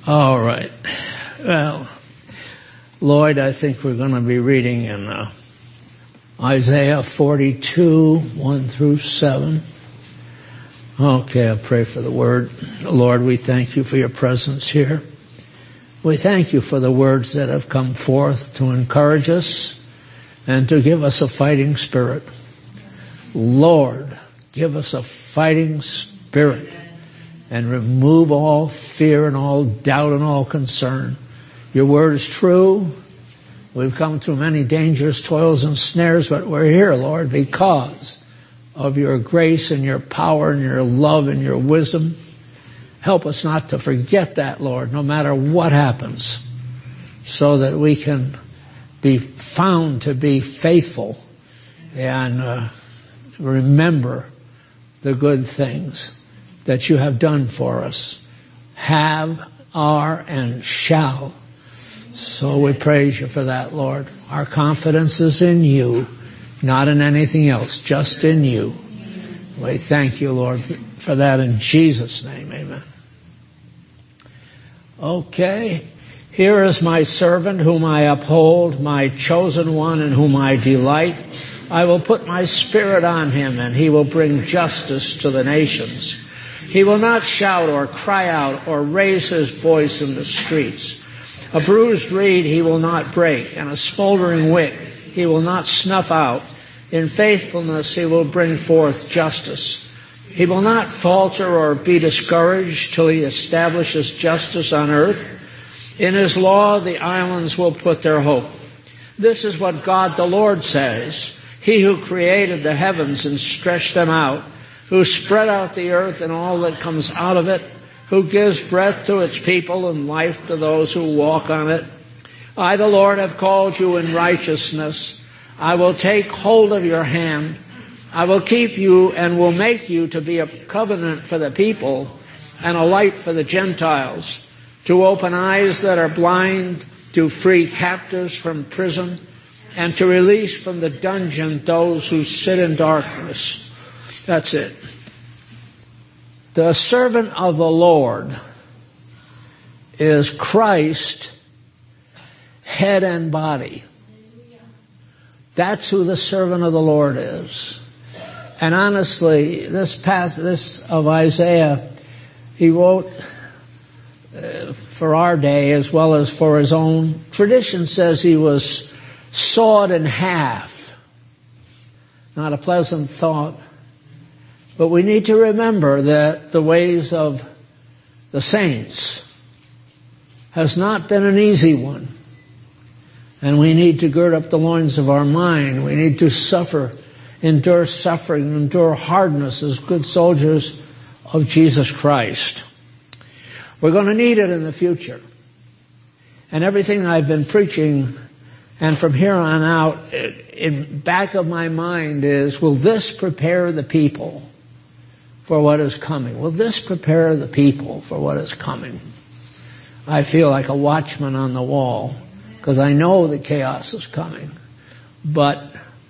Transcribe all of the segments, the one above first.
All right. Well, Lloyd, I think we're going to be reading in Isaiah 42, 1 through 7. Okay, I'll pray for the word. Lord, we thank you for your presence here. We thank you for the words that have come forth to encourage us and to give us a fighting spirit. Lord, give us a fighting spirit and remove all fear and all doubt and all concern. Your word is true. We've come through many dangerous toils and snares, but we're here, Lord, because of your grace and your power and your love and your wisdom. Help us not to forget that, Lord, no matter what happens, so that we can be found to be faithful and remember the good things that you have done for us, have, are, and shall. So we praise you for that, Lord. Our confidence is in you, not in anything else, just in you. We thank you, Lord, for that in Jesus' name. Amen. Okay. Here is my servant whom I uphold, my chosen one in whom I delight. I will put my spirit on him, and he will bring justice to the nations. He will not shout or cry out or raise his voice in the streets. A bruised reed he will not break, and a smoldering wick he will not snuff out. In faithfulness he will bring forth justice. He will not falter or be discouraged till he establishes justice on earth. In his law the islands will put their hope. This is what God the Lord says, He who created the heavens and stretched them out, who spread out the earth and all that comes out of it, who gives breath to its people and life to those who walk on it. I, the Lord, have called you in righteousness. I will take hold of your hand. I will keep you and will make you to be a covenant for the people and a light for the Gentiles, to open eyes that are blind, to free captives from prison, and to release from the dungeon those who sit in darkness. That's it. The servant of the Lord is Christ, head and body. That's who the servant of the Lord is. And honestly, this of Isaiah, he wrote for our day as well as for his own. Tradition says he was sawed in half. Not a pleasant thought. But we need to remember that the ways of the saints has not been an easy one. And we need to gird up the loins of our mind. We need to endure suffering, endure hardness as good soldiers of Jesus Christ. We're going to need it in the future. And everything I've been preaching, and from here on out, in back of my mind is, will this prepare the people for what is coming? Will this prepare the people for what is coming? I feel like a watchman on the wall, because I know that chaos is coming. But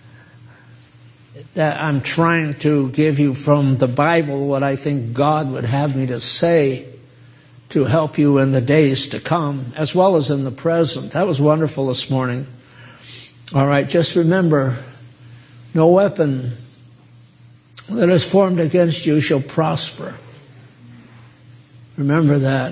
that I'm trying to give you from the Bible what I think God would have me to say to help you in the days to come, as well as in the present. That was wonderful this morning. All right, just remember, no weapon that is formed against you shall prosper. Remember that.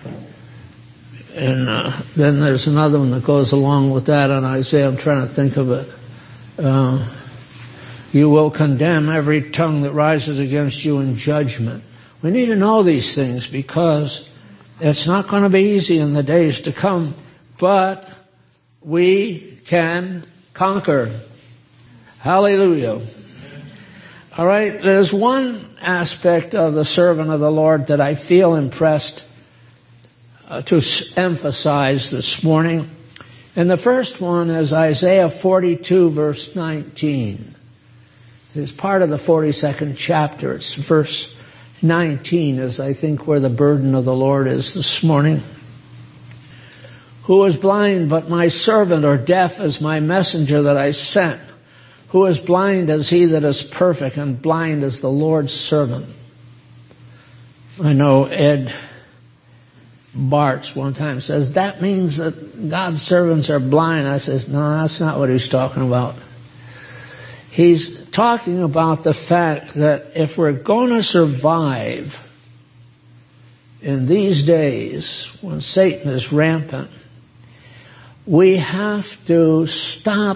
And then there's another one that goes along with that on Isaiah. I'm trying to think of it. You will condemn every tongue that rises against you in judgment. We need to know these things because it's not going to be easy in the days to come, but we can conquer. Hallelujah. All right, there's one aspect of the servant of the Lord that I feel impressed to emphasize this morning. And the first one is Isaiah 42, verse 19. It's part of the 42nd chapter. It's verse 19 is, I think, where the burden of the Lord is this morning. Who is blind but my servant, or deaf as my messenger that I sent? Who is blind as he that is perfect, and blind as the Lord's servant? I know Ed Bartz one time says, that means that God's servants are blind. I said, no, that's not what he's talking about. He's talking about the fact that if we're going to survive in these days when Satan is rampant, we have to stop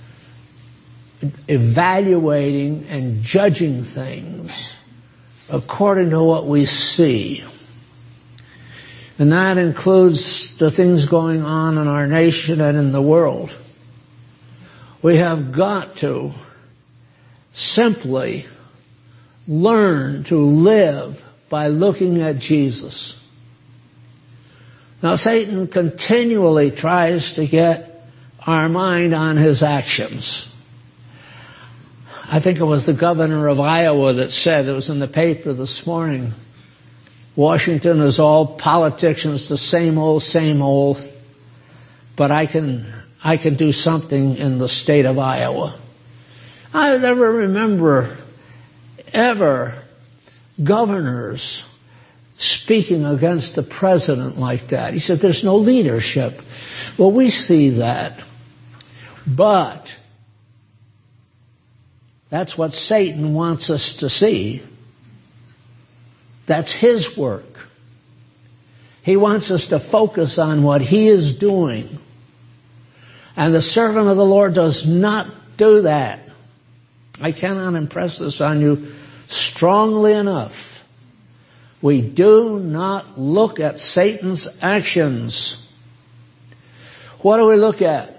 evaluating and judging things according to what we see. And that includes the things going on in our nation and in the world. We have got to simply learn to live by looking at Jesus. Now, Satan continually tries to get our mind on his actions. I think it was the governor of Iowa that said, it was in the paper this morning, Washington is all politics and it's the same old, but I can do something in the state of Iowa. I never remember ever governors speaking against the president like that. He said, there's no leadership. Well, we see that. But that's what Satan wants us to see. That's his work. He wants us to focus on what he is doing. And the servant of the Lord does not do that. I cannot impress this on you strongly enough. We do not look at Satan's actions. What do we look at?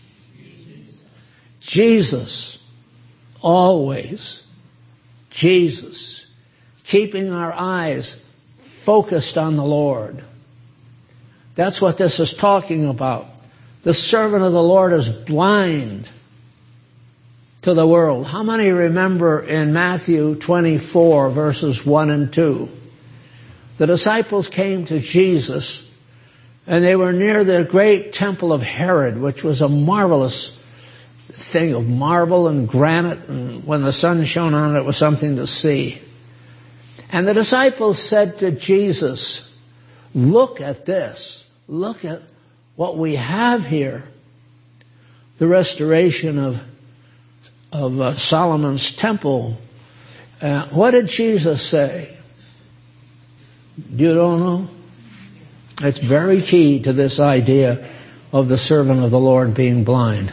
Jesus. Always. Jesus. Keeping our eyes focused on the Lord. That's what this is talking about. The servant of the Lord is blind to the world. How many remember in Matthew 24, verses 1 and 2? The disciples came to Jesus, and they were near the great temple of Herod, which was a marvelous thing of marble and granite, and when the sun shone on it, it was something to see. And the disciples said to Jesus, look at this. Look at what we have here. The restoration of Solomon's temple. What did Jesus say? You don't know? It's very key to this idea of the servant of the Lord being blind.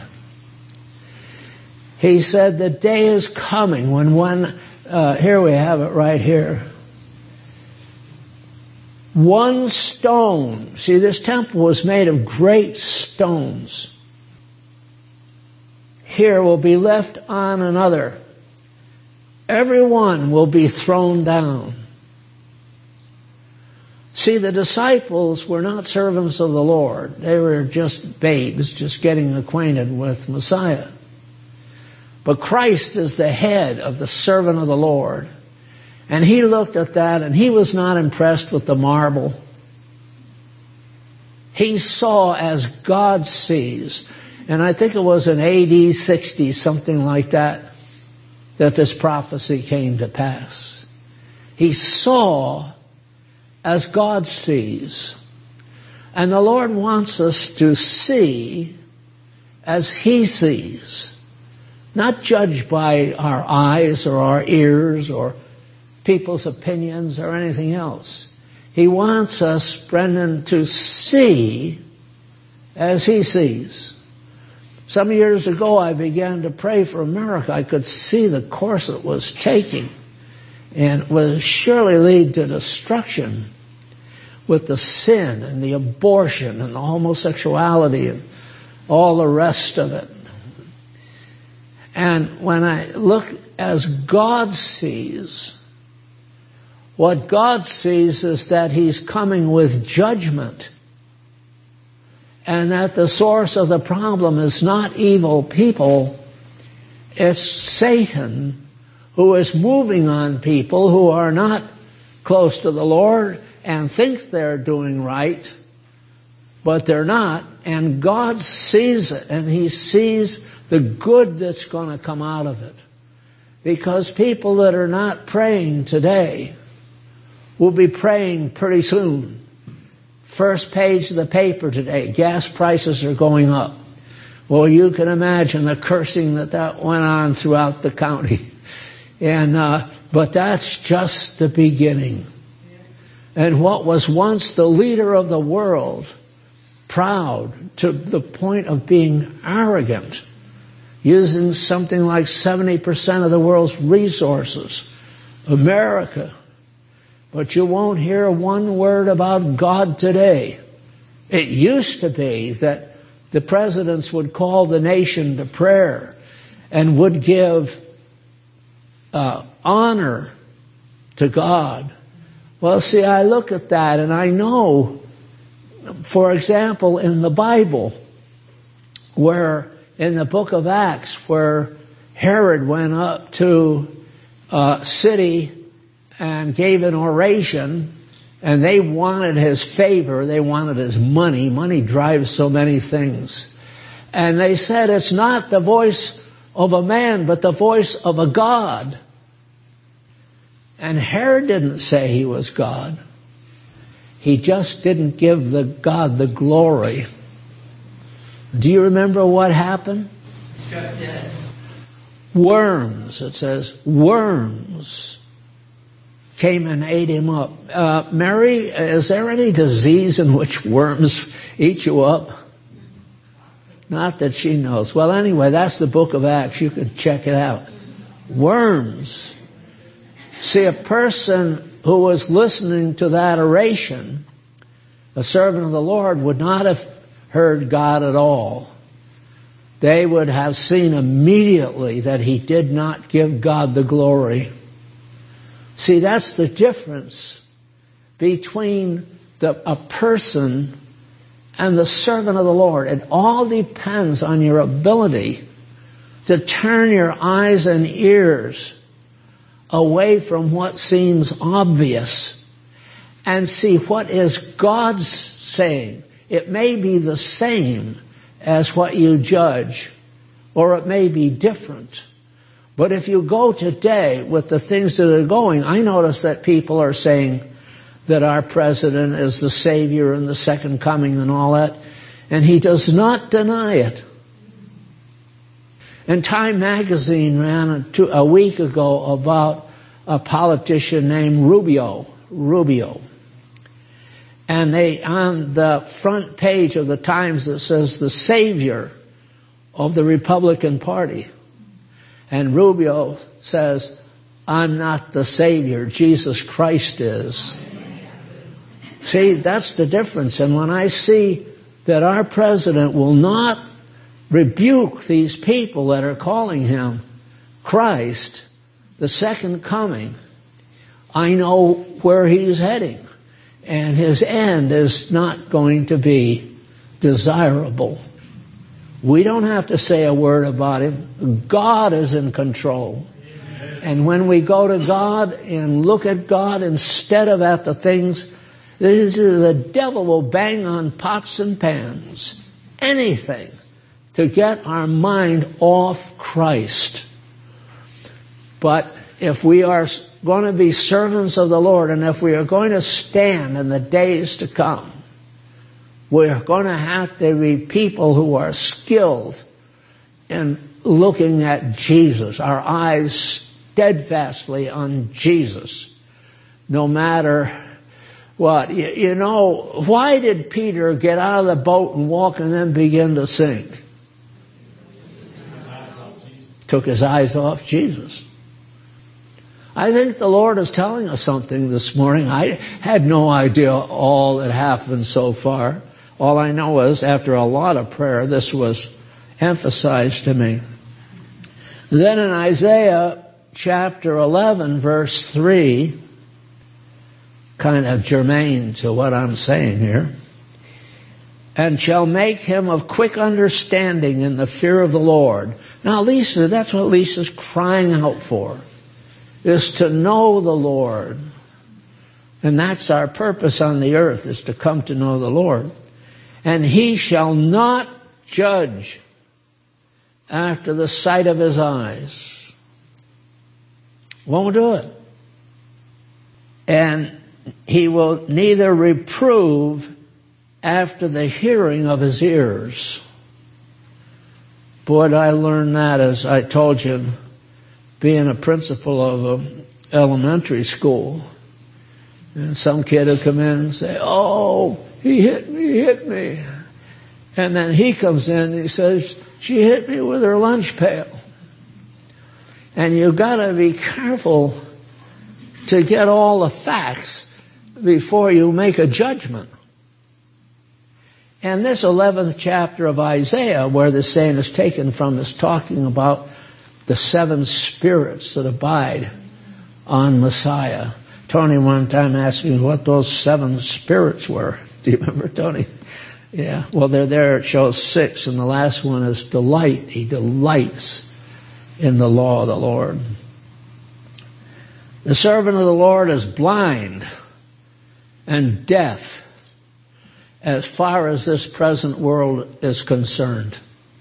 He said, the day is coming when here we have it right here. One stone. See, this temple was made of great stones. Here will be left on another. Every one will be thrown down. See, the disciples were not servants of the Lord. They were just babes, just getting acquainted with Messiah. But Christ is the head of the servant of the Lord. And he looked at that and he was not impressed with the marble. He saw as God sees. And I think it was in AD 60, something like that this prophecy came to pass. He saw as God sees. And the Lord wants us to see as he sees. Not judged by our eyes or our ears or people's opinions or anything else. He wants us, Brendan, to see as he sees. Some years ago I began to pray for America. I could see the course it was taking and would surely lead to destruction with the sin and the abortion and the homosexuality and all the rest of it. And when I look as God sees, what God sees is that he's coming with judgment. And that the source of the problem is not evil people, it's Satan who is moving on people who are not close to the Lord and think they're doing right, but they're not. And God sees it, and he sees the good that's going to come out of it. Because people that are not praying today will be praying pretty soon First page of the paper today, gas prices are going up. Well, you can imagine the cursing that went on throughout the county. But that's just the beginning. And what was once the leader of the world, proud to the point of being arrogant, using something like 70% of the world's resources, America. But you won't hear one word about God today. It used to be that the presidents would call the nation to prayer and would give honor to God. Well, see, I look at that and I know, for example, in the Bible, where in the book of Acts, where Herod went up to a city and gave an oration, and they wanted his favor, they wanted his money. Money drives so many things. And they said, it's not the voice of a man, but the voice of a God. And Herod didn't say he was God. He just didn't give the God the glory. Do you remember what happened? Struck dead. Worms, it says, worms came and ate him up. Mary, is there any disease in which worms eat you up? Not that she knows. Well, anyway, that's the book of Acts. You can check it out. Worms. See, a person who was listening to that oration, a servant of the Lord, would not have heard God at all. They would have seen immediately that he did not give God the glory. See, that's the difference between a person and the servant of the Lord. It all depends on your ability to turn your eyes and ears away from what seems obvious and see what is God's saying. It may be the same as what you judge, or it may be different. But if you go today with the things that are going, I notice that people are saying that our president is the Savior and the second coming and all that, and he does not deny it. And Time magazine ran a week ago about a politician named Rubio. And they, on the front page of the Times, it says the Savior of the Republican Party. And Rubio says, I'm not the Savior, Jesus Christ is. See, that's the difference. And when I see that our president will not rebuke these people that are calling him Christ, the second coming, I know where he's heading. And his end is not going to be desirable. We don't have to say a word about him. God is in control. Amen. And when we go to God and look at God instead of at the things, the devil will bang on pots and pans, anything, to get our mind off Christ. But if we are going to be servants of the Lord, and if we are going to stand in the days to come, we're going to have to be people who are skilled in looking at Jesus, our eyes steadfastly on Jesus, no matter what. You know, why did Peter get out of the boat and walk and then begin to sink? Took his eyes off Jesus. I think the Lord is telling us something this morning. I had no idea all that happened so far. All I know is, after a lot of prayer, this was emphasized to me. Then in Isaiah chapter 11, verse 3, kind of germane to what I'm saying here, and shall make him of quick understanding in the fear of the Lord. Now, Lisa, that's what Lisa's crying out for, is to know the Lord. And that's our purpose on the earth, is to come to know the Lord. And he shall not judge after the sight of his eyes. Won't do it. And he will neither reprove after the hearing of his ears. Boy, I learned that, as I told you, being a principal of an elementary school. And some kid would come in and say, "Oh, he hit me. And then he comes in and he says, "She hit me with her lunch pail." And you've got to be careful to get all the facts before you make a judgment. And this 11th chapter of Isaiah, where the saying is taken from, is talking about the 7 spirits that abide on Messiah. Tony one time asked me what those 7 spirits were. Do you remember, Tony? Yeah. Well, they're there. It shows 6, and the last one is delight. He delights in the law of the Lord. The servant of the Lord is blind and deaf as far as this present world is concerned.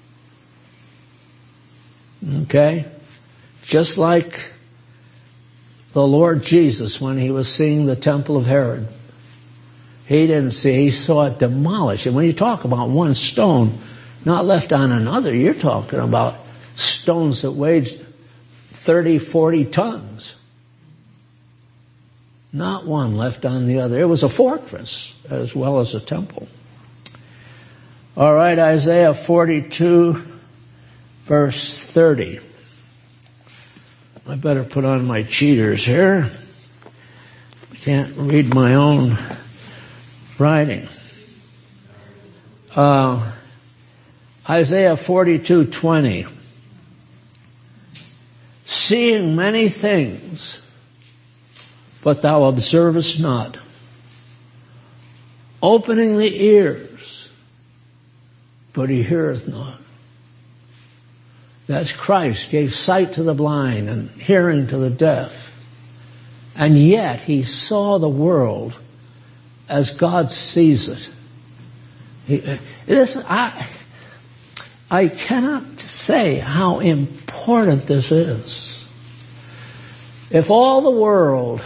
Okay? Just like the Lord Jesus when he was seeing the temple of Herod. He didn't see, he saw it demolished. And when you talk about one stone not left on another, you're talking about stones that weighed 30, 40 tons. Not one left on the other. It was a fortress as well as a temple. All right, Isaiah 42, verse 30. I better put on my cheaters here. I can't read my own writing. Isaiah 42:20. Seeing many things, but thou observest not. Opening the ears, but he heareth not. That's Christ gave sight to the blind and hearing to the deaf. And yet he saw the world as God sees it. I cannot say how important this is. If all the world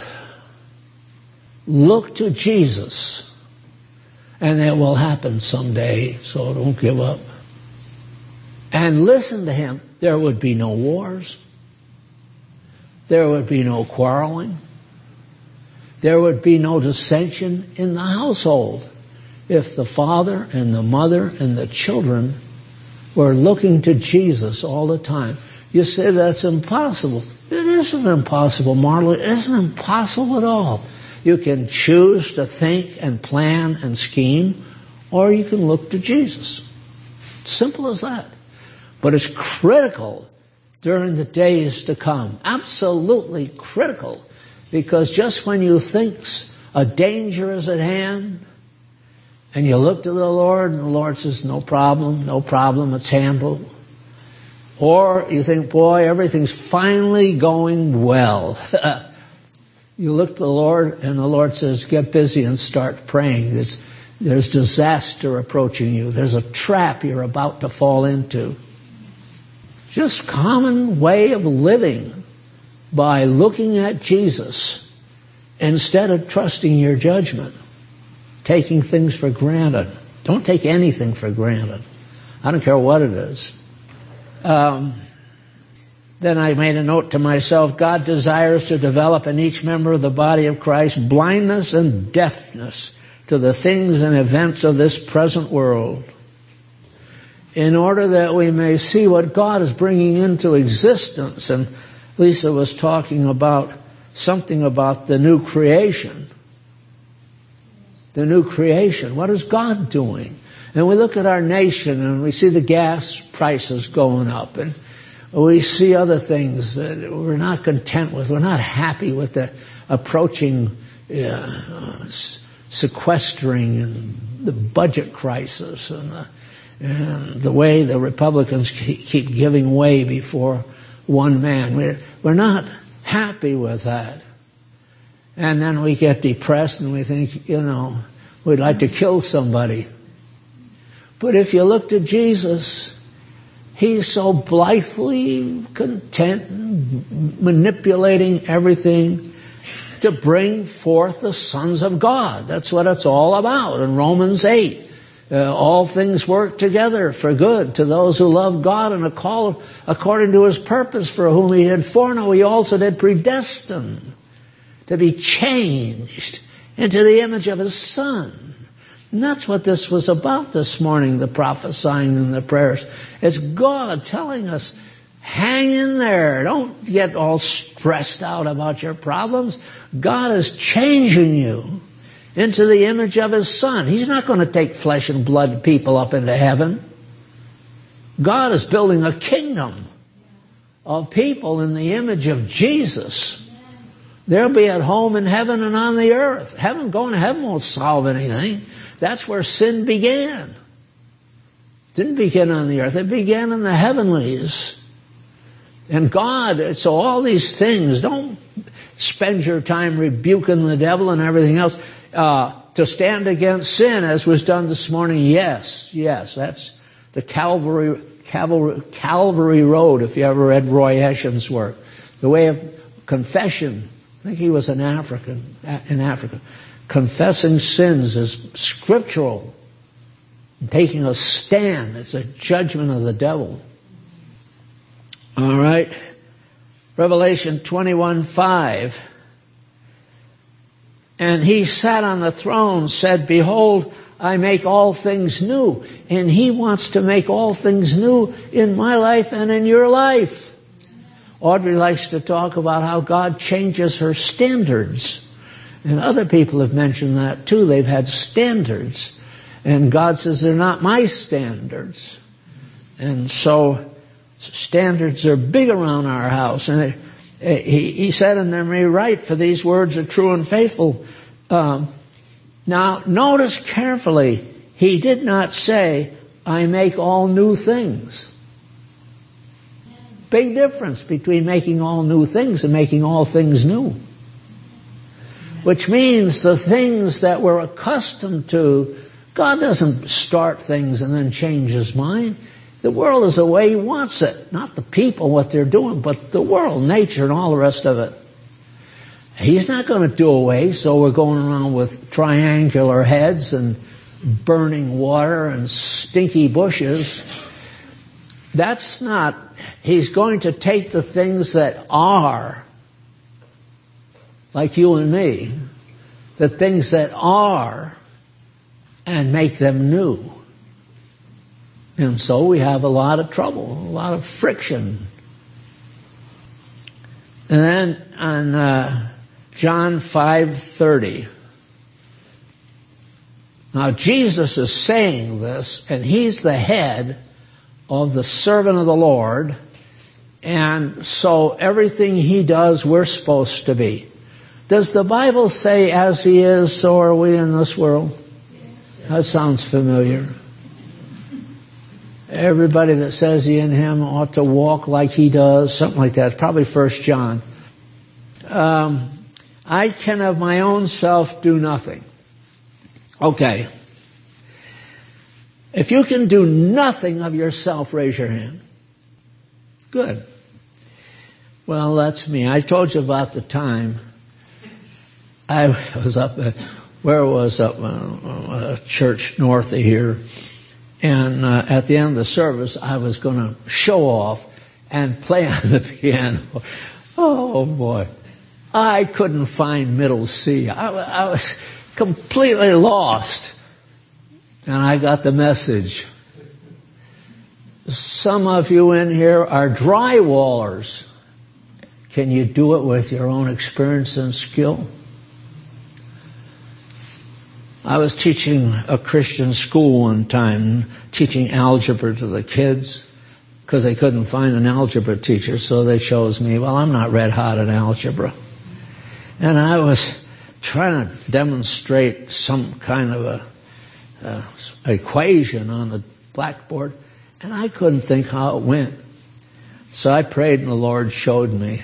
look to Jesus, and it will happen someday, so don't give up, and listen to him, there would be no wars. There would be no quarreling. There would be no dissension in the household if the father and the mother and the children were looking to Jesus all the time. You say that's impossible. It isn't impossible, Marla. It isn't impossible at all. You can choose to think and plan and scheme, or you can look to Jesus. Simple as that. But it's critical during the days to come. Absolutely critical. Because just when you think a danger is at hand, and you look to the Lord, and the Lord says, no problem, it's handled. Or you think, boy, everything's finally going well. You look to the Lord, and the Lord says, get busy and start praying. There's disaster approaching you. There's a trap you're about to fall into. Just common way of living by looking at Jesus instead of trusting your judgment, taking things for granted. Don't take anything for granted. I don't care what it is. Then I made a note to myself, God desires to develop in each member of the body of Christ blindness and deafness to the things and events of this present world, in order that we may see what God is bringing into existence. And Lisa was talking about something about the new creation. The new creation. What is God doing? And we look at our nation and we see the gas prices going up, and we see other things that we're not content with. We're not happy with the approaching sequestering and the budget crisis and the way the Republicans keep giving way before one man. We're not happy with that. And then we get depressed and we think, we'd like to kill somebody. But if you look to Jesus, he's so blithely content, manipulating everything to bring forth the sons of God. That's what it's all about in Romans 8. All things work together for good to those who love God and are called according to his purpose, for whom he did foreknow, he also did predestine to be changed into the image of his Son. And that's what this was about this morning, the prophesying and the prayers. It's God telling us, hang in there. Don't get all stressed out about your problems. God is changing you into the image of his Son. He's not going to take flesh and blood people up into heaven. God is building a kingdom of people in the image of Jesus. They'll be at home in heaven and on the earth. Going to heaven won't solve anything. That's where sin began. It didn't begin on the earth. It began in the heavenlies. And God, so all these things, don't spend your time rebuking the devil and everything else. To stand against sin, as was done this morning, yes, that's the Calvary Road, if you ever read Roy Hession's work. The way of confession. I think he was in Africa. Confessing sins is scriptural. And taking a stand, it's a judgment of the devil. All right. Revelation 21:5. And he sat on the throne, said, behold, I make all things new. And he wants to make all things new in my life and in your life. Audrey likes to talk about how God changes her standards. And other people have mentioned that too. They've had standards. And God says, they're not my standards. And so standards are big around our house. And he said in them, rewrite, for these words are true and faithful. Now, notice carefully, he did not say, I make all new things. Big difference between making all new things and making all things new. Which means the things that we're accustomed to, God doesn't start things and then change his mind. The world is the way he wants it. Not the people, what they're doing, but the world, nature, and all the rest of it. He's not going to do away, so we're going around with triangular heads and burning water and stinky bushes. That's not. He's going to take the things that are, like you and me, the things that are, and make them new. And so we have a lot of trouble, a lot of friction. And then on John 5:30. Now Jesus is saying this, and he's the head of the servant of the Lord. And so everything he does, we're supposed to be. Does the Bible say, as he is, so are we in this world? That sounds familiar. Everybody that says he in him ought to walk like he does, something like that. It's probably 1 John. I can of my own self do nothing. Okay. If you can do nothing of yourself, raise your hand. Good. Well, that's me. I told you about the time I was up a church north of here. And at the end of the service, I was going to show off and play on the piano. Oh, boy. I couldn't find middle C. I was completely lost. And I got the message. Some of you in here are drywallers. Can you do it with your own experience and skill? I was teaching a Christian school one time, teaching algebra to the kids, because they couldn't find an algebra teacher, so they chose me. Well, I'm not red hot in algebra. And I was trying to demonstrate some kind of a equation on the blackboard, and I couldn't think how it went. So I prayed, and the Lord showed me.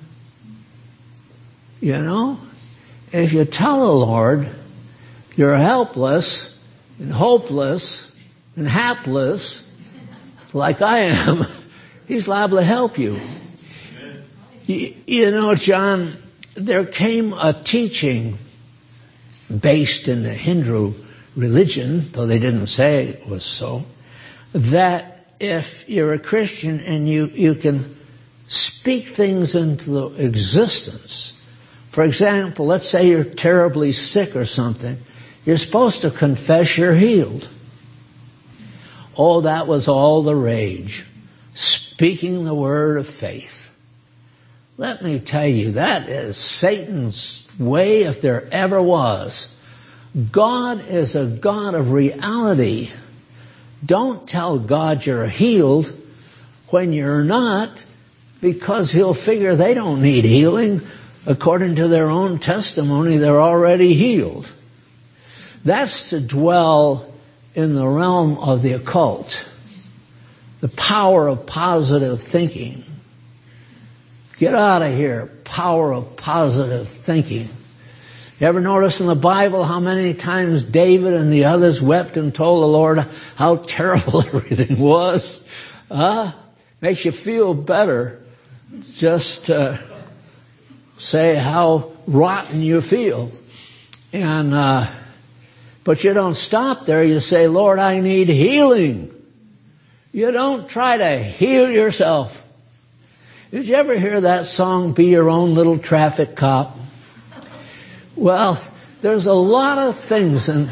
You know, if you tell the Lord you're helpless and hopeless and hapless, like I am, he's liable to help you. You know, John there came a teaching based in the Hindu religion, though they didn't say it was so, that if you're a Christian and you can speak things into existence. For example, let's say you're terribly sick or something. You're supposed to confess you're healed. Oh, that was all the rage. Speaking the word of faith. Let me tell you, that is Satan's way if there ever was. God is a God of reality. Don't tell God you're healed when you're not, because he'll figure they don't need healing. According to their own testimony, they're already healed. That's to dwell in the realm of the occult. The power of positive thinking. Get out of here. Power of positive thinking. You ever notice in the Bible how many times David and the others wept and told the Lord how terrible everything was? Makes you feel better just to say how rotten you feel. And but you don't stop there. You say, Lord, I need healing. You don't try to heal yourself. Did you ever hear that song, Be Your Own Little Traffic Cop? Well, there's a lot of things in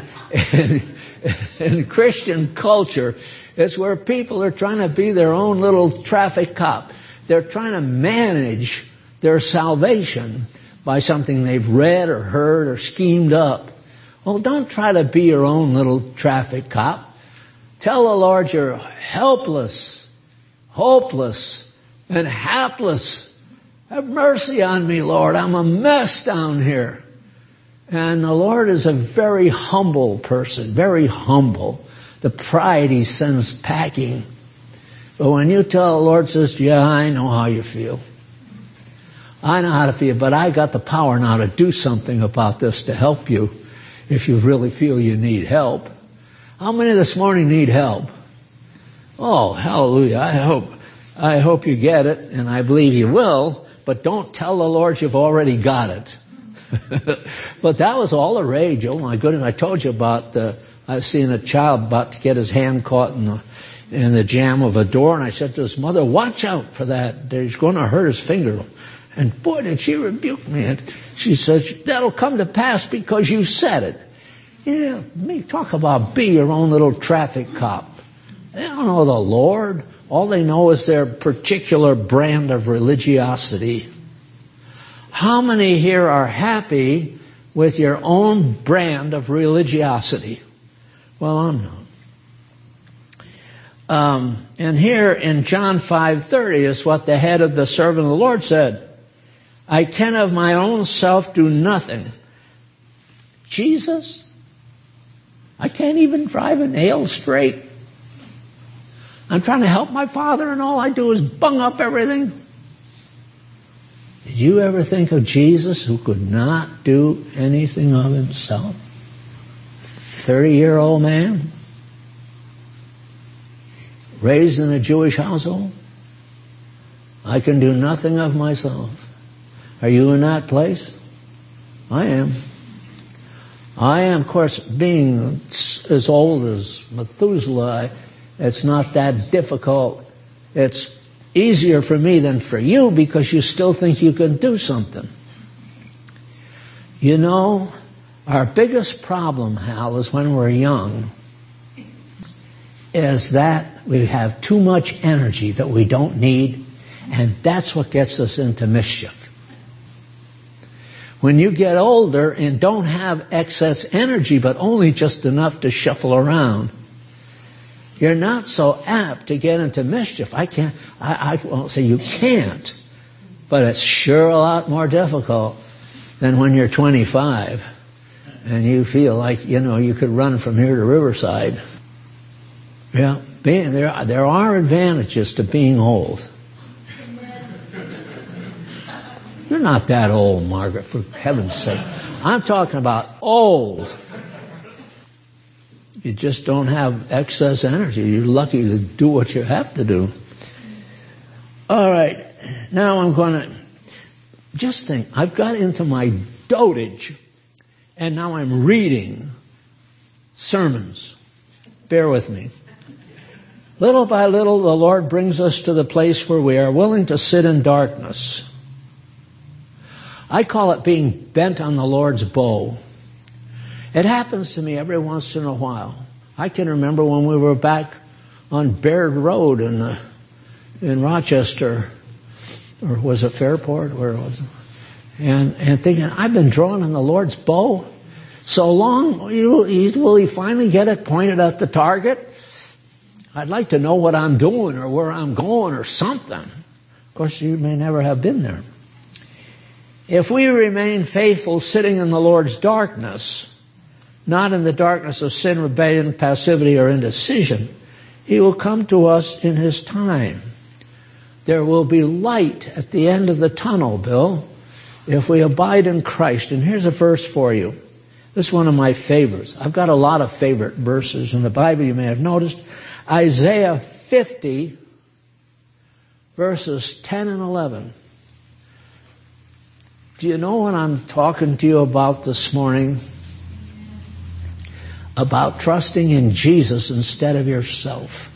Christian culture. It's where people are trying to be their own little traffic cop. They're trying to manage their salvation by something they've read or heard or schemed up. Well, don't try to be your own little traffic cop. Tell the Lord you're helpless, hopeless, and hapless. Have mercy on me, Lord. I'm a mess down here. And the Lord is a very humble person, very humble. The pride he sends packing. But when you tell the Lord, says, yeah, I know how you feel. I know how to feel, but I got the power now to do something about this to help you if you really feel you need help. How many this morning need help? Oh, hallelujah. I hope you get it, and I believe you will, but don't tell the Lord you've already got it. But that was all the rage. Oh my goodness, I told you about, I was seeing a child about to get his hand caught in the jamb of a door, and I said to his mother, watch out for that. He's going to hurt his finger. And boy, did she rebuke me. And she says, that'll come to pass because you said it. Yeah, me talk about be your own little traffic cop. They don't know the Lord. All they know is their particular brand of religiosity. How many here are happy with your own brand of religiosity? Well, I'm not. And here in John 5:30 is what the head of the servant of the Lord said. I can of my own self do nothing. Jesus? I can't even drive a nail straight. I'm trying to help my Father and all I do is bung up everything. Did you ever think of Jesus who could not do anything of himself? 30-year-old man? Raised in a Jewish household? I can do nothing of myself. Are you in that place? I am. I am, of course, being as old as Methuselah, it's not that difficult. It's easier for me than for you because you still think you can do something. You know, our biggest problem, Hal, is when we're young, is that we have too much energy that we don't need, and that's what gets us into mischief. When you get older and don't have excess energy, but only just enough to shuffle around, you're not so apt to get into mischief. I won't say you can't, but it's sure a lot more difficult than when you're 25 and you feel like, you could run from here to Riverside. Yeah, there are advantages to being old. You're not that old, Margaret, for heaven's sake. I'm talking about old. You just don't have excess energy. You're lucky to do what you have to do. All right. Now I'm going to just think, I've got into my dotage, and now I'm reading sermons. Bear with me. Little by little, the Lord brings us to the place where we are willing to sit in darkness. I call it being bent on the Lord's bow. It happens to me every once in a while. I can remember when we were back on Baird Road in Rochester, or was it Fairport? Where was it? And thinking, I've been drawn on the Lord's bow so long. Will He finally get it pointed at the target? I'd like to know what I'm doing or where I'm going or something. Of course, you may never have been there. If we remain faithful sitting in the Lord's darkness, not in the darkness of sin, rebellion, passivity, or indecision, He will come to us in His time. There will be light at the end of the tunnel, Bill, if we abide in Christ. And here's a verse for you. This is one of my favorites. I've got a lot of favorite verses in the Bible, you may have noticed. Isaiah 50, verses 10 and 11. Do you know what I'm talking to you about this morning? About trusting in Jesus instead of yourself.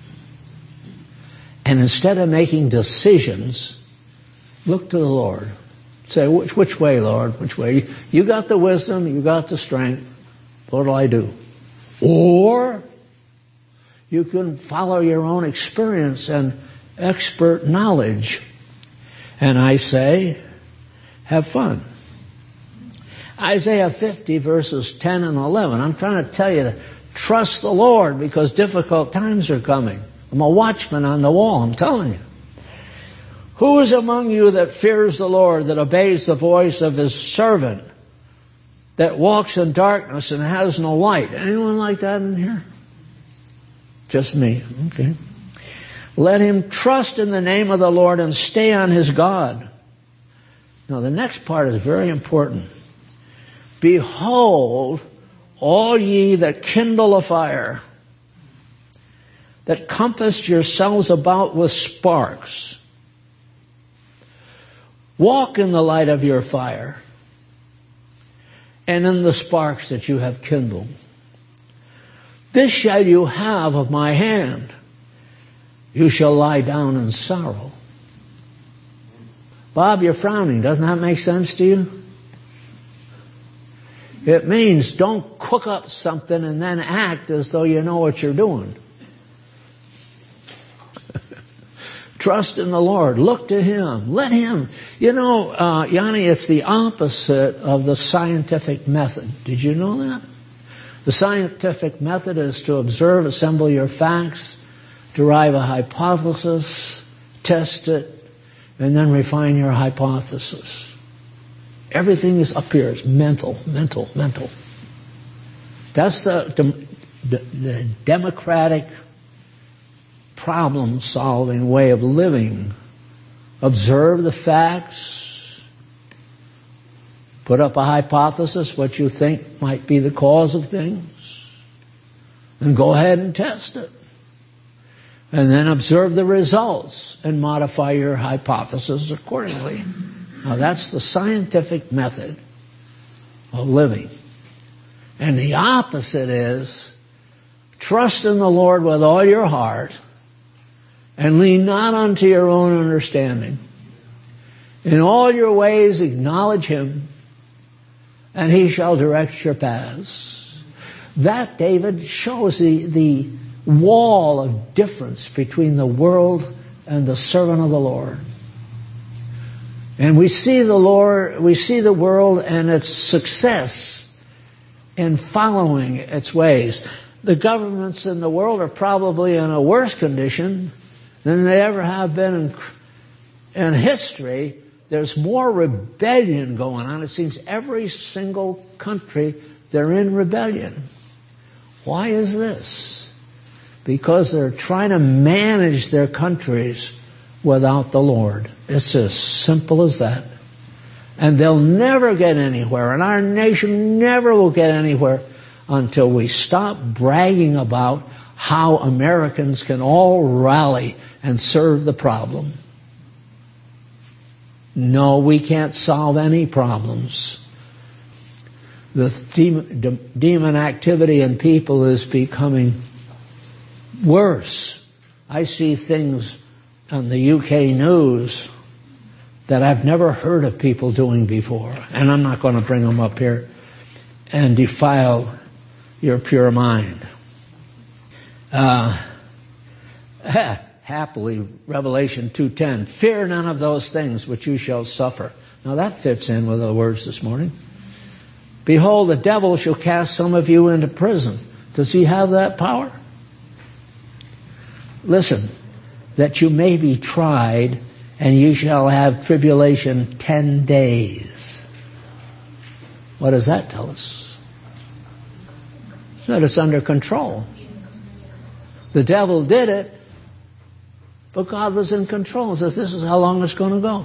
And instead of making decisions, look to the Lord. Say, which way, Lord? Which way? You got the wisdom, you got the strength. What'll I do? Or you can follow your own experience and expert knowledge. And I say, have fun. Isaiah 50 verses 10 and 11. I'm trying to tell you to trust the Lord because difficult times are coming. I'm a watchman on the wall, I'm telling you. Who is among you that fears the Lord, that obeys the voice of His servant, that walks in darkness and has no light? Anyone like that in here? Just me. Okay. Let him trust in the name of the Lord and stay on his God. Now the next part is very important. Behold, all ye that kindle a fire, that compass yourselves about with sparks, walk in the light of your fire and in the sparks that you have kindled. This shall you have of my hand. You shall lie down in sorrow. Bob, you're frowning. Doesn't that make sense to you? It means don't cook up something and then act as though you know what you're doing. Trust in the Lord. Look to Him. Let Him. You know, Yanni, it's the opposite of the scientific method. Did you know that? The scientific method is to observe, assemble your facts, derive a hypothesis, test it, and then refine your hypothesis. Everything is up here. It's mental. That's the democratic problem-solving way of living. Observe the facts, put up a hypothesis, what you think might be the cause of things, and go ahead and test it. And then observe the results and modify your hypothesis accordingly. Now that's the scientific method of living. And the opposite is trust in the Lord with all your heart and lean not unto your own understanding. In all your ways acknowledge Him, and He shall direct your paths. That, David, shows the wall of difference between the world and the servant of the Lord. And we see the world and its success in following its ways. The governments in the world are probably in a worse condition than they ever have been in history. There's more rebellion going on. It seems every single country, they're in rebellion. Why is this? Because they're trying to manage their countries without the Lord. It's as simple as that. And they'll never get anywhere, and our nation never will get anywhere until we stop bragging about how Americans can all rally and serve the problem. No, we can't solve any problems. The demon activity in people is becoming worse. I see things on the UK news that I've never heard of people doing before. And I'm not going to bring them up here and defile your pure mind. Happily, Revelation 2:10, fear none of those things which you shall suffer. Now that fits in with the words this morning. Behold, the devil shall cast some of you into prison. Does he have that power? Listen, that you may be tried, and you shall have tribulation 10 days. What does that tell us? That it's under control. The devil did it, but God was in control and says, this is how long it's going to go.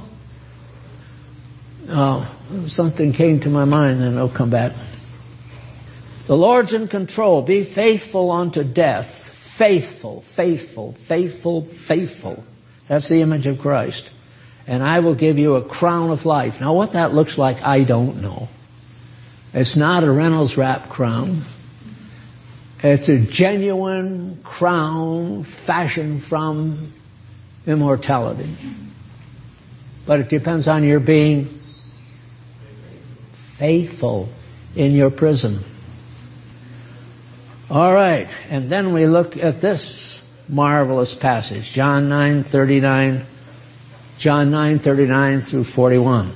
Oh, something came to my mind, and it'll come back. The Lord's in control. Be faithful unto death. Faithful, faithful, faithful, faithful. That's the image of Christ. And I will give you a crown of life. Now what that looks like, I don't know. It's not a Reynolds Wrap crown. It's a genuine crown fashioned from immortality. But it depends on your being faithful in your prison. All right, and then we look at this marvelous passage, John 9:39 through 41.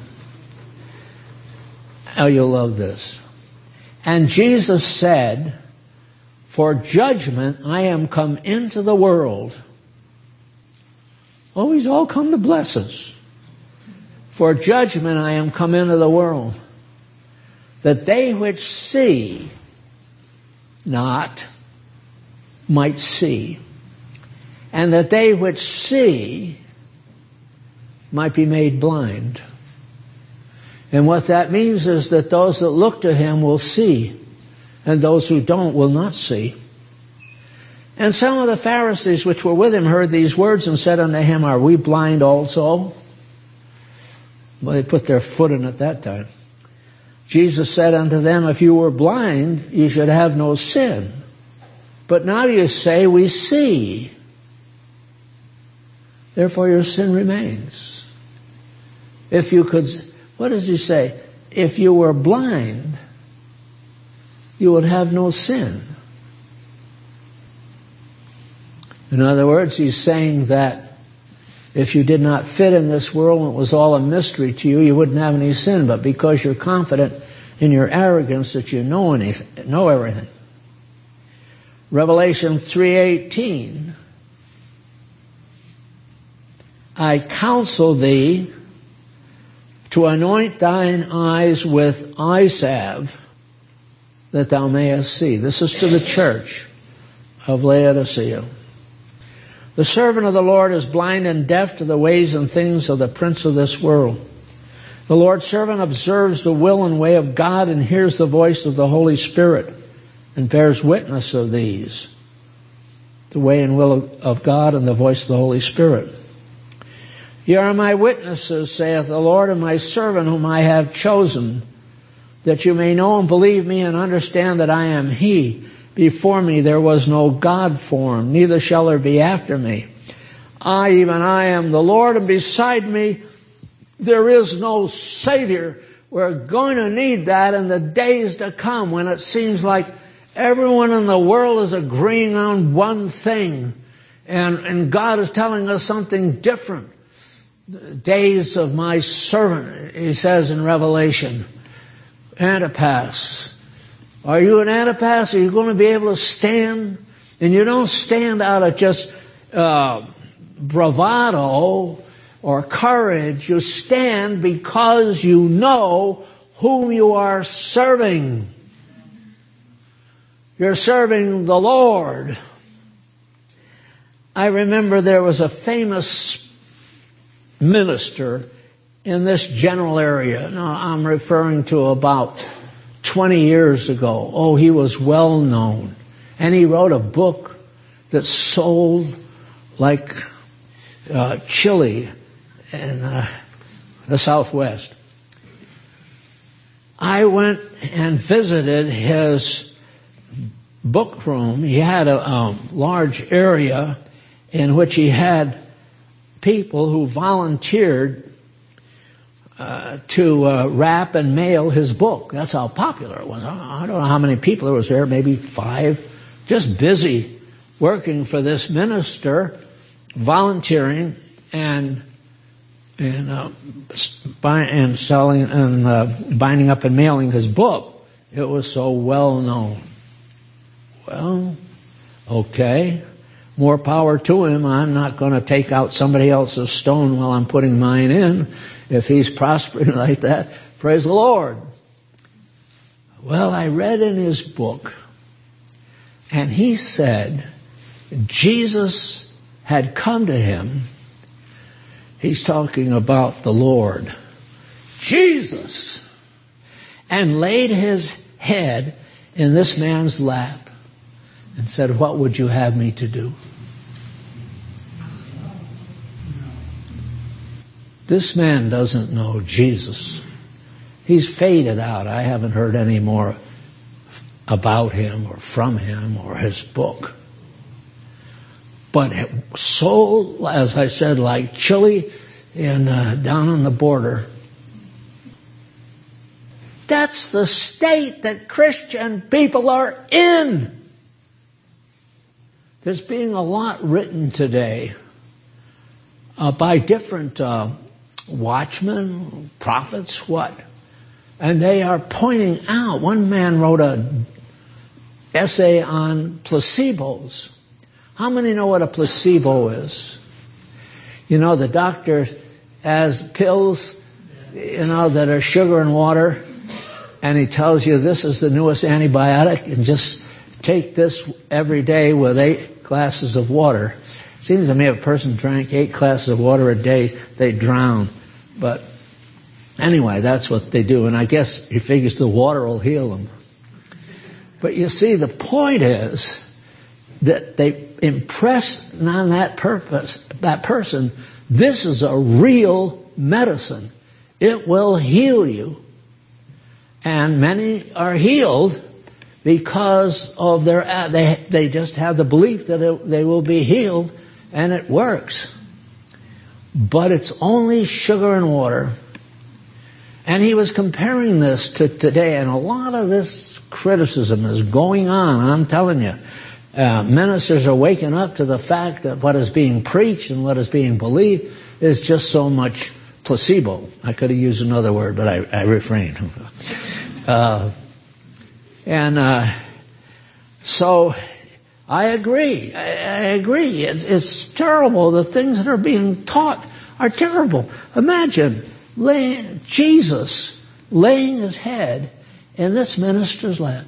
Oh, you'll love this. And Jesus said, for judgment I am come into the world. Oh, he's all come to bless us. For judgment I am come into the world, that they which see not might see, and that they which see might be made blind. And what that means is that those that look to him will see, and those who don't will not see. And some of the Pharisees which were with him heard these words and said unto him, are we blind also? Well, they put their foot in it that time. Jesus said unto them, if you were blind, you should have no sin. But now you say, we see. Therefore your sin remains. If you could, what does he say? If you were blind, you would have no sin. In other words, he's saying that if you did not fit in this world and it was all a mystery to you, you wouldn't have any sin. But because you're confident in your arrogance that you know everything. Revelation 3:18. I counsel thee to anoint thine eyes with eye salve, that thou mayest see. This is to the church of Laodicea. The servant of the Lord is blind and deaf to the ways and things of the prince of this world. The Lord's servant observes the will and way of God and hears the voice of the Holy Spirit and bears witness of these, the way and will of God and the voice of the Holy Spirit. Ye are my witnesses, saith the Lord, and my servant whom I have chosen, that you may know and believe me and understand that I am he. Before me there was no God formed, neither shall there be after me. I, even I, am the Lord, and beside me there is no Savior. We're going to need that in the days to come, when it seems like everyone in the world is agreeing on one thing, and God is telling us something different. The days of my servant, he says in Revelation. Antipas. Are you an Antipas? Are you going to be able to stand? And you don't stand out of just bravado or courage. You stand because you know whom you are serving. You're serving the Lord. I remember there was a famous minister in this general area. Now, I'm referring to about 20 years ago. Oh, he was well known. And he wrote a book that sold like chili. And the Southwest. I went and visited his book room. He had a large area in which he had people who volunteered to wrap and mail his book. That's how popular it was. I don't know how many people there was there, maybe 5, just busy working for this minister, volunteering and selling and binding up and mailing his book. It was so well known. Well, okay, more power to him. I'm not going to take out somebody else's stone while I'm putting mine in. If he's prospering like that, praise the Lord. Well, I read in his book, and he said Jesus had come to him. He's talking about the Lord, Jesus, and laid his head in this man's lap and said, "What would you have me to do?" This man doesn't know Jesus. He's faded out. I haven't heard any more about him or from him or his book. But so, as I said, like Chile down on the border, that's the state that Christian people are in. There's being a lot written today by different watchmen, prophets, and they are pointing out. One man wrote an essay on placebos. How many know what a placebo is? You know, the doctor has pills, that are sugar and water, and he tells you this is the newest antibiotic, and just take this every day with 8 glasses of water. It seems to me if a person drank 8 glasses of water a day, they'd drown. But anyway, that's what they do, and I guess he figures the water will heal them. But you see, the point is that they impress on that person, this is a real medicine. It will heal you. And many are healed because of they just have the belief that they will be healed, and it works. But it's only sugar and water. And he was comparing this to today, and a lot of this criticism is going on, I'm telling you. Ministers are waking up to the fact that what is being preached and what is being believed is just so much placebo. I could have used another word, but I refrained. So I agree. I agree. It's terrible. The things that are being taught are terrible. Imagine Jesus laying his head in this minister's lap.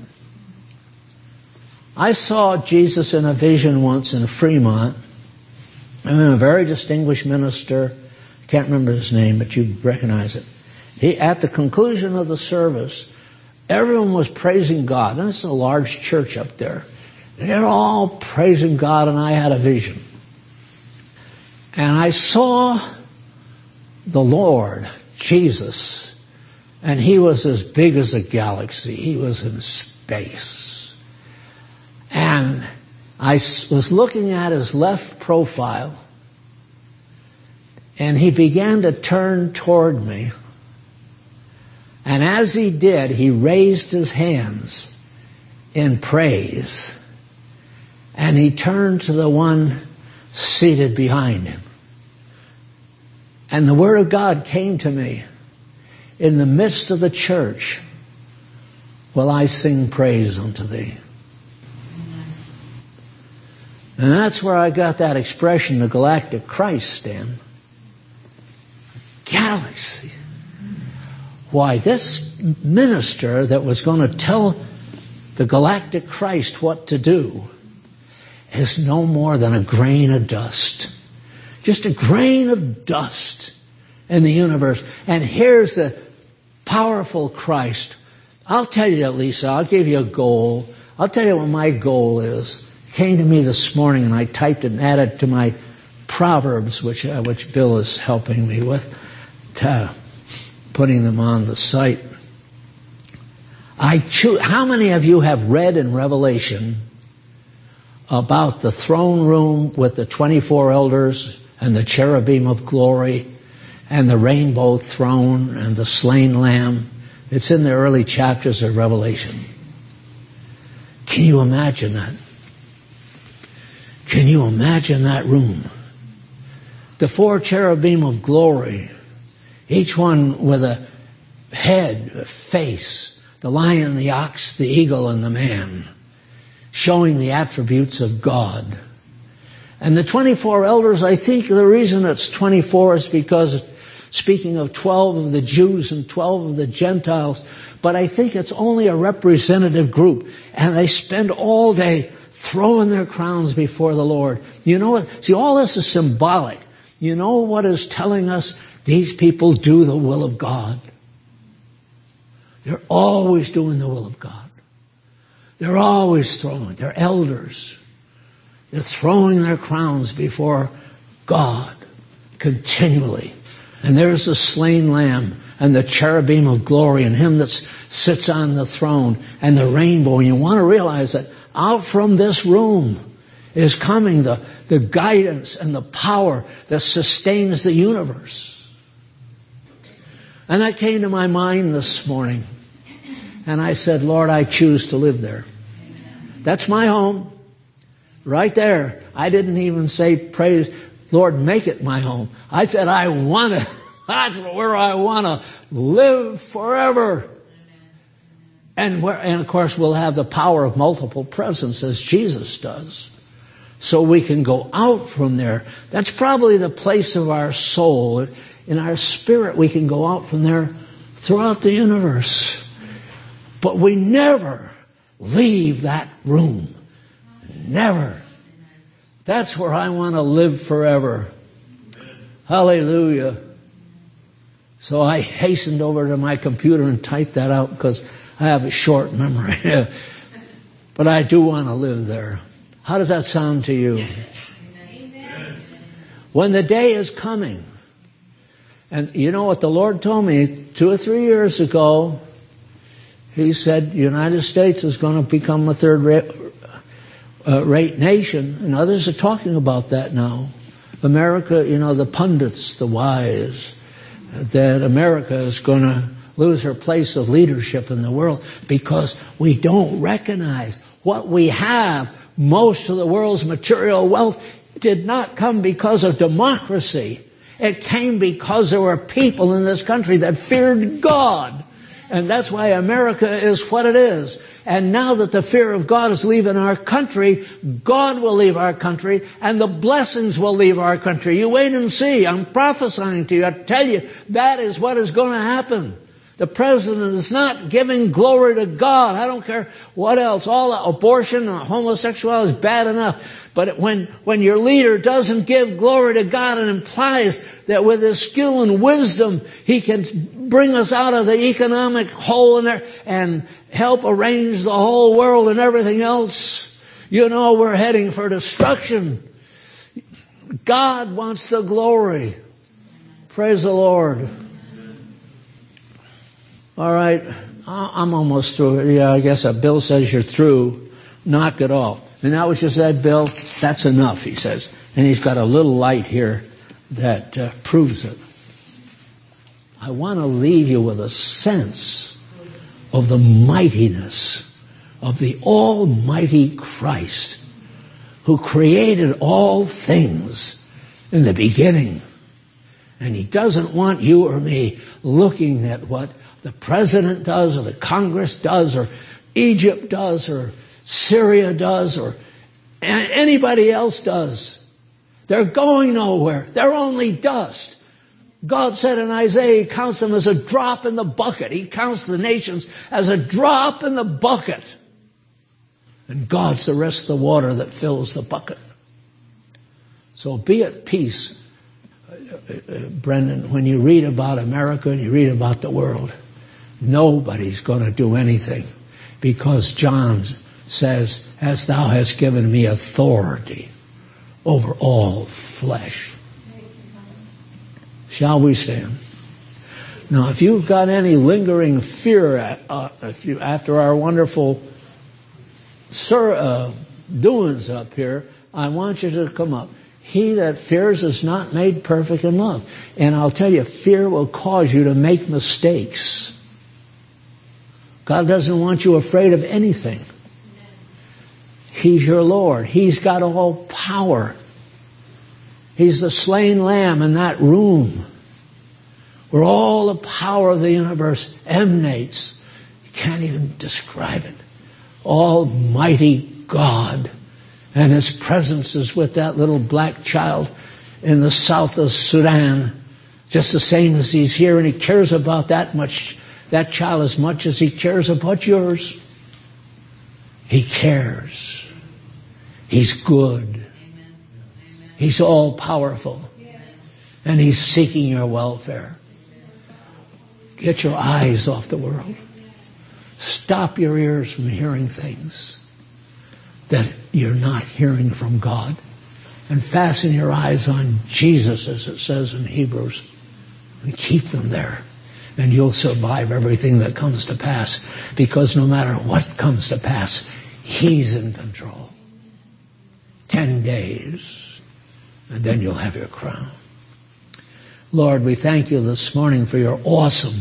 I saw Jesus in a vision once in Fremont. A very distinguished minister. I can't remember his name, but you recognize it. At the conclusion of the service, everyone was praising God. And this is a large church up there. They're all praising God, and I had a vision. And I saw the Lord, Jesus, and he was as big as a galaxy. He was in space. And I was looking at his left profile, and he began to turn toward me. And as he did, he raised his hands in praise, and he turned to the one seated behind him. And the Word of God came to me. In the midst of the church, will I sing praise unto thee. And that's where I got that expression, the galactic Christ, Stan. Galaxy. Why, this minister that was going to tell the galactic Christ what to do is no more than a grain of dust. Just a grain of dust in the universe. And here's the powerful Christ. I'll tell you that, Lisa. I'll give you a goal. I'll tell you what my goal is. It came to me this morning, and I typed it and added to my Proverbs, which Bill is helping me with. putting them on the site. How many of you have read in Revelation about the throne room with the 24 elders and the cherubim of glory and the rainbow throne and the slain lamb? It's in the early chapters of Revelation. Can you imagine that? Can you imagine that room? The 4 cherubim of glory, each one with a head, a face, the lion, the ox, the eagle, and the man, showing the attributes of God. And the 24 elders, I think the reason it's 24 is because, speaking of 12 of the Jews and 12 of the Gentiles, but I think it's only a representative group. And they spend all day throwing their crowns before the Lord. You know what? See, all this is symbolic. You know what is telling us? These people do the will of God. They're always doing the will of God. They're always throwing. They're elders. They're throwing their crowns before God continually. And there's the slain lamb and the cherubim of glory and him that sits on the throne and the rainbow. And you want to realize that out from this room is coming the guidance and the power that sustains the universe. And that came to my mind this morning. And I said, Lord, I choose to live there. That's my home. Right there. I didn't even say, praise, Lord, make it my home. I said, I want to. That's where I want to live forever. And of course, we'll have the power of multiple presence as Jesus does. So we can go out from there. That's probably the place of our soul. In our spirit, we can go out from there throughout the universe. But we never leave that room. Never. That's where I want to live forever. Hallelujah. So I hastened over to my computer and typed that out because I have a short memory. But I do want to live there. How does that sound to you? Amen. When the day is coming, and you know what the Lord told me 2 or 3 years ago, He said the United States is going to become a third-rate nation, and others are talking about that now. America, you know, the pundits, the wise, that America is going to lose her place of leadership in the world because we don't recognize what we have. Most of the world's material wealth did not come because of democracy. It came because there were people in this country that feared God. And that's why America is what it is. And now that the fear of God is leaving our country, God will leave our country, and the blessings will leave our country. You wait and see. I'm prophesying to you. I tell you, that is what is going to happen. The president is not giving glory to God. I don't care what else. All the abortion and homosexuality is bad enough. But when your leader doesn't give glory to God, it implies that with his skill and wisdom, he can bring us out of the economic hole in there and help arrange the whole world and everything else. You know, we're heading for destruction. God wants the glory. Praise the Lord. All right, I'm almost through. Yeah, I guess Bill says you're through. Knock it off. And that what you said, Bill? That's enough, he says. And he's got a little light here that proves it. I want to leave you with a sense of the mightiness of the Almighty Christ who created all things in the beginning. And He doesn't want you or me looking at what the president does or the Congress does or Egypt does or Syria does or anybody else does. They're going nowhere. They're only dust. God said in Isaiah, He counts them as a drop in the bucket. He counts the nations as a drop in the bucket. And God's the rest of the water that fills the bucket. So be at peace, Brendan, when you read about America and you read about the world. Nobody's going to do anything because John says, as thou hast given me authority over all flesh. Shall we stand? Now, if you've got any lingering fear after our wonderful doings up here, I want you to come up. He that fears is not made perfect in love. And I'll tell you, fear will cause you to make mistakes. God doesn't want you afraid of anything. He's your Lord. He's got all power. He's the slain lamb in that room where all the power of the universe emanates. You can't even describe it. Almighty God. And His presence is with that little black child in the south of Sudan, just the same as He's here, and He cares about that child as much as He cares about yours. He cares. He's good. He's all powerful. And He's seeking your welfare. Get your eyes off the world. Stop your ears from hearing things that you're not hearing from God. And fasten your eyes on Jesus, as it says in Hebrews. And keep them there. And you'll survive everything that comes to pass. Because no matter what comes to pass, He's in control. 10 days. And then you'll have your crown. Lord, we thank You this morning for Your awesome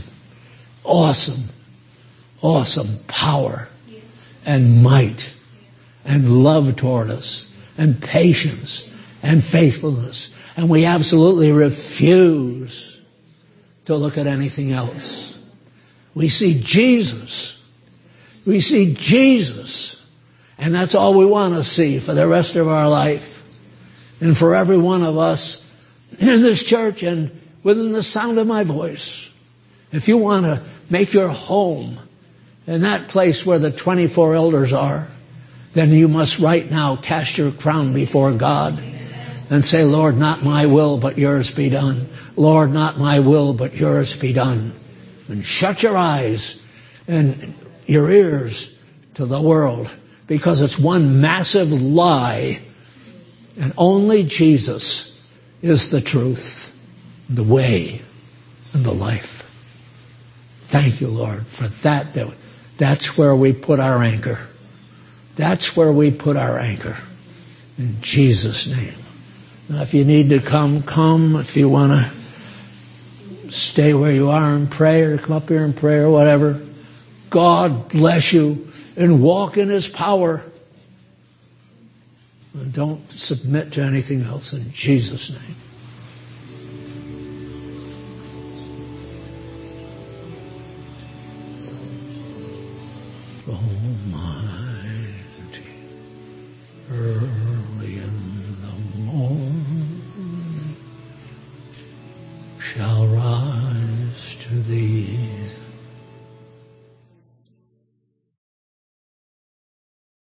power and might and love toward us and patience and faithfulness. And we absolutely refuse to look at anything else. We see Jesus. We see Jesus. And that's all we want to see for the rest of our life. And for every one of us in this church and within the sound of my voice. If you want to make your home in that place where the 24 elders are, then you must right now cast your crown before God and say, Lord, not my will, but Yours be done. Lord, not my will, but Yours be done. And shut your eyes and your ears to the world, because it's one massive lie. And only Jesus is the truth, the way, and the life. Thank You, Lord, for that. That's where we put our anchor. That's where we put our anchor. In Jesus' name. Now, if you need to come. If you want to stay where you are and pray, or come up here and pray, or whatever. God bless you, and walk in His power. And don't submit to anything else, in Jesus' name. Almighty, early in the morning shall rise to Thee.